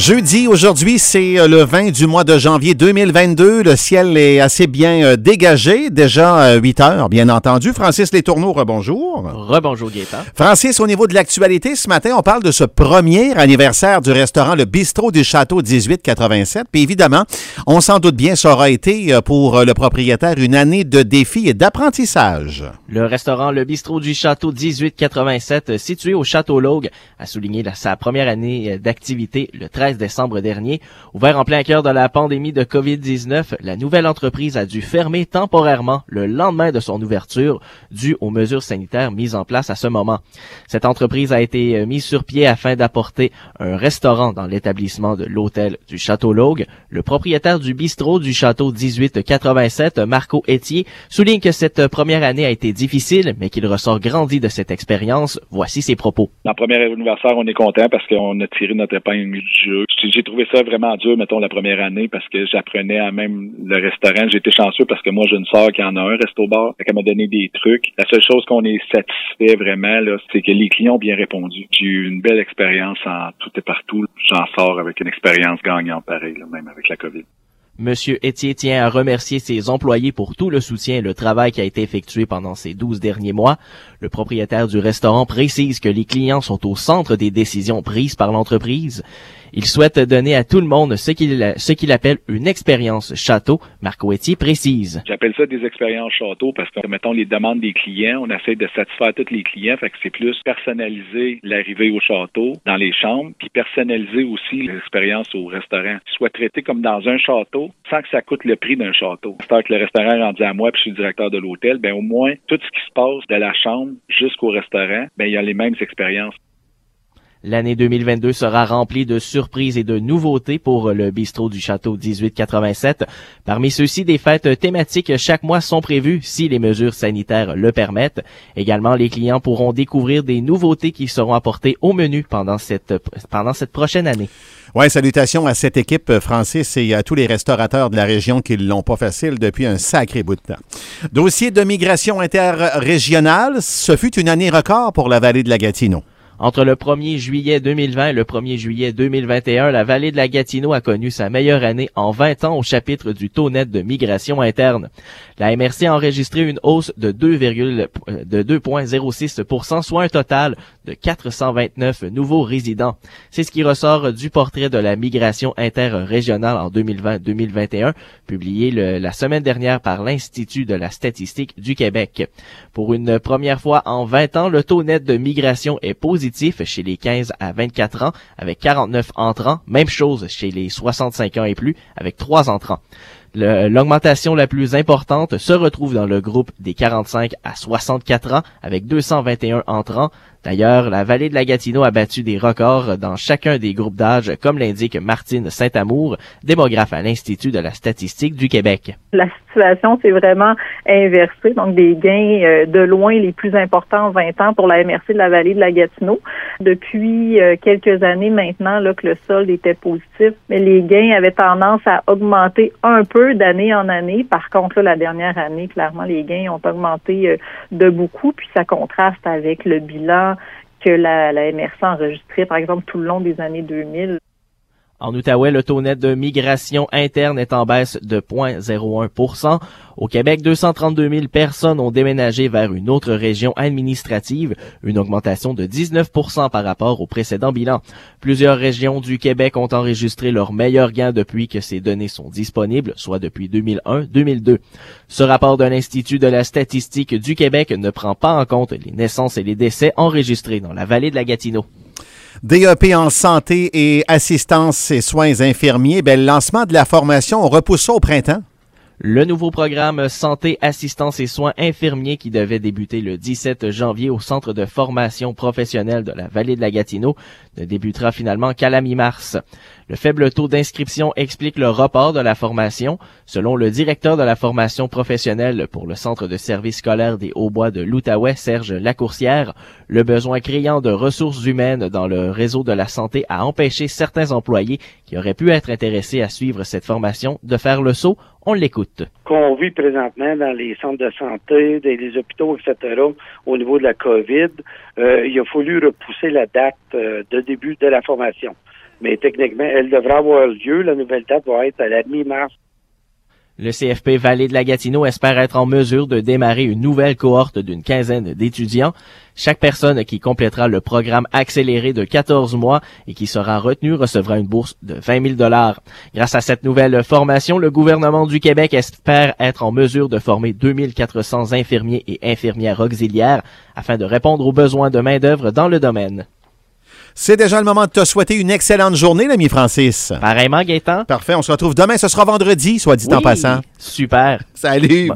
Jeudi, aujourd'hui, c'est le 20 du mois de janvier 2022. Le ciel est assez bien dégagé, déjà 8 heures, bien entendu. Francis Letourneau, rebonjour. Rebonjour, Gaétan. Francis, au niveau de l'actualité, ce matin, on parle de ce premier anniversaire du restaurant Le Bistrot du Château 1887. Puis évidemment, on s'en doute bien, ça aura été pour le propriétaire une année de défis et d'apprentissage. Le restaurant Le Bistrot du Château 1887, situé au Château Logue, a souligné sa première année d'activité le 13 décembre dernier. Ouvert en plein cœur de la pandémie de COVID-19, la nouvelle entreprise a dû fermer temporairement le lendemain de son ouverture, dû aux mesures sanitaires mises en place à ce moment. Cette entreprise a été mise sur pied afin d'apporter un restaurant dans l'établissement de l'hôtel du Château Logue. Le propriétaire du bistrot du Château 1887, Marco Etier, souligne que cette première année a été difficile, mais qu'il ressort grandi de cette expérience. Voici ses propos. Dans le premier anniversaire, on est content parce qu'on a tiré notre épingle du jeu. J'ai trouvé ça vraiment dur, mettons, la première année parce que j'apprenais à même le restaurant. J'ai été chanceux parce que moi, j'ai une sœur qui en a un resto-bar. Elle m'a donné des trucs. La seule chose qu'on est satisfait vraiment, là, c'est que les clients ont bien répondu. J'ai eu une belle expérience en tout et partout. J'en sors avec une expérience gagnante pareil, là, même avec la COVID. Monsieur Etier tient à remercier ses employés pour tout le soutien et le travail qui a été effectué pendant ces 12 derniers mois. Le propriétaire du restaurant précise que les clients sont au centre des décisions prises par l'entreprise. Il souhaite donner à tout le monde ce qu'il appelle une expérience château. Marco Etier précise. J'appelle ça des expériences château parce que, mettons, les demandes des clients, on essaie de satisfaire tous les clients, fait que c'est plus personnaliser l'arrivée au château, dans les chambres, puis personnaliser aussi l'expérience au restaurant. Soit traité comme dans un château, sans que ça coûte le prix d'un château. C'est-à-dire que le restaurant est rendu à moi, puis je suis directeur de l'hôtel, ben au moins, tout ce qui se passe de la chambre jusqu'au restaurant, ben il y a les mêmes expériences. L'année 2022 sera remplie de surprises et de nouveautés pour le bistrot du Château 1887. Parmi ceux-ci, des fêtes thématiques chaque mois sont prévues si les mesures sanitaires le permettent. Également, les clients pourront découvrir des nouveautés qui seront apportées au menu pendant cette prochaine année. Oui, salutations à cette équipe, Francis, et à tous les restaurateurs de la région qui ne l'ont pas facile depuis un sacré bout de temps. Dossier de migration interrégionale, ce fut une année record pour la vallée de la Gatineau. Entre le 1er juillet 2020 et le 1er juillet 2021, la vallée de la Gatineau a connu sa meilleure année en 20 ans au chapitre du taux net de migration interne. La MRC a enregistré une hausse de 2,06%, soit un total de 429 nouveaux résidents. C'est ce qui ressort du portrait de la migration interrégionale en 2020-2021, publié la semaine dernière par l'Institut de la statistique du Québec. Pour une première fois en 20 ans, le taux net de migration est positif chez les 15 à 24 ans avec 49 entrants. Même chose chez les 65 ans et plus avec 3 entrants. L'augmentation la plus importante se retrouve dans le groupe des 45 à 64 ans avec 221 entrants. D'ailleurs, la vallée de la Gatineau a battu des records dans chacun des groupes d'âge, comme l'indique Martine Saint-Amour, démographe à l'Institut de la statistique du Québec. La situation s'est vraiment inversée, donc des gains de loin les plus importants en 20 ans pour la MRC de la vallée de la Gatineau. Depuis quelques années maintenant là, que le solde était positif, mais les gains avaient tendance à augmenter un peu d'année en année. Par contre, là, la dernière année, clairement, les gains ont augmenté de beaucoup, puis ça contraste avec le bilan que la MRC a enregistré, par exemple, tout le long des années 2000. En Outaouais, le taux net de migration interne est en baisse de 0,01%. Au Québec, 232 000 personnes ont déménagé vers une autre région administrative, une augmentation de 19% par rapport au précédent bilan. Plusieurs régions du Québec ont enregistré leurs meilleurs gains depuis que ces données sont disponibles, soit depuis 2001-2002. Ce rapport de l'Institut de la statistique du Québec ne prend pas en compte les naissances et les décès enregistrés dans la vallée de la Gatineau. DEP en santé et assistance et soins infirmiers, le lancement de la formation, on repousse ça au printemps? Le nouveau programme Santé, assistance et soins infirmiers qui devait débuter le 17 janvier au Centre de formation professionnelle de la vallée de la Gatineau ne débutera finalement qu'à la mi-mars. Le faible taux d'inscription explique le report de la formation. Selon le directeur de la formation professionnelle pour le Centre de services scolaires des Hauts-Bois de l'Outaouais, Serge Lacourcière, le besoin criant de ressources humaines dans le réseau de la santé a empêché certains employés qui auraient pu être intéressés à suivre cette formation de faire le saut. On l'écoute. Qu'on vit présentement dans les centres de santé, dans les hôpitaux, etc., au niveau de la COVID, il a fallu repousser la date de début de la formation. Mais techniquement, elle devrait avoir lieu. La nouvelle date va être à la mi-mars. Le CFP Vallée de la Gatineau espère être en mesure de démarrer une nouvelle cohorte d'une quinzaine d'étudiants. Chaque personne qui complétera le programme accéléré de 14 mois et qui sera retenue recevra une bourse de 20 000 $. Grâce à cette nouvelle formation, le gouvernement du Québec espère être en mesure de former 2400 infirmiers et infirmières auxiliaires afin de répondre aux besoins de main-d'œuvre dans le domaine. C'est déjà le moment de te souhaiter une excellente journée, l'ami Francis. Pareillement, Gaétan. Parfait, on se retrouve demain. Ce sera vendredi, soit dit en passant. Super. Salut.